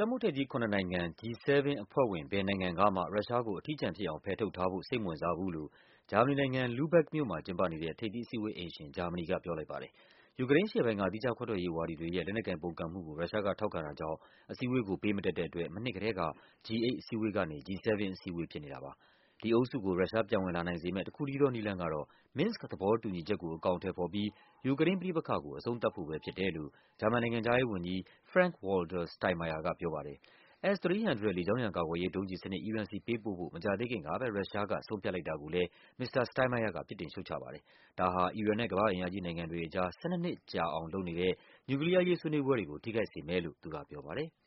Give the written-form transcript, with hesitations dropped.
က်မှုထိပ်သီး နိုင်ငံ G7 အဖွဲ့ဝင် ဘယ်နိုင်ငံကမှ ရုရှားကို အထီးကျန်ဖြစ်အောင် ဖယ်ထုတ်ထားဖို့ စိတ်မဝင်စားဘူးလို့ ဂျာမနီနိုင်ငံ၊ Lubeck မြို့မှာကျင်းပနေတဲ့ ထိပ်သီးအစည်းအဝေးအိမ်ရှင် ဂျာမနီက ပြောလိုက်ပါတယ်။ ယူကရိန်းအရှေ့ပိုင်းက သီးခြားခွဲထွက်ရေးဝါဒီတွေရဲ့ လက်နက်ကိုင်ပုန်ကန်မှုကို ရုရှားကထောက်ခံတာကြောင့် အစည်းအဝေးကို ပေးမတက်တဲ့အတွက် မနှစ်ကတည်းက G8 အစည်းအဝေးကနေ G7 အစည်းအဝေးဖြစ်နေတာပါ။ ဒီအုပ်စုကို ရုရှားပြန်ဝင်လာနိုင်စေမယ့် တခုတည်းသောနည်းလမ်းကတော့ Minsk သဘောတူညီချက်ကို အကောင်အထည်ဖော်ပြီး ယူကရိန်းပဋိပက္ခကို အဆုံးသတ်ဖို့ပဲဖြစ်တယ်လို့ ဂျာမန်နိုင်ငံခြားရေးဝန်ကြီး Frank-Walter Steinmeier ကပြောပါတယ်။ S-300 လေကြောင်းရန်ကာကွယ်ရေး ဒုံးကျည်စနစ် အီရန်ဆီပေးပို့ဖို့ မကြာသေးခင်ကပဲ ရုရှားက ဆုံးဖြတ်လိုက်တာကိုလည်း မစ္စတာ Steinmeier က ပြစ်တင်ရှုတ်ချပါတယ်။ ဒါဟာ အီရန်နဲ့ ကမ္ဘာ့အင်အားကြီးနိုင်ငံတွေကြား ၁၂ နှစ်ကြာအောင်လုပ်နေတဲ့ နျူကလီးယားအရေး ဆွေးနွေးပွဲတွေကို ထိခိုက်စေမယ်လို့ သူကပြောပါတယ်